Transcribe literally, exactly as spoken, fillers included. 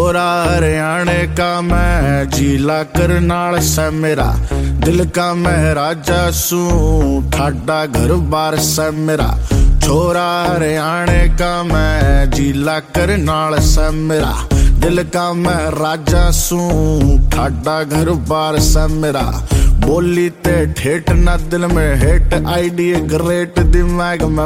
छोरा हरियाणे का मैं जिला करनाल से मेरा दिल का मैं राजा सू ठाडा घर बार से मेरा छोरा हरियाणे का मैं जिला करनाल से मेरा दिल का मैं राजा सू ठाडा घर बार से मेरा बोली ते ठेठ ना दिल में हेट आईडी ग्रेट दिमाग में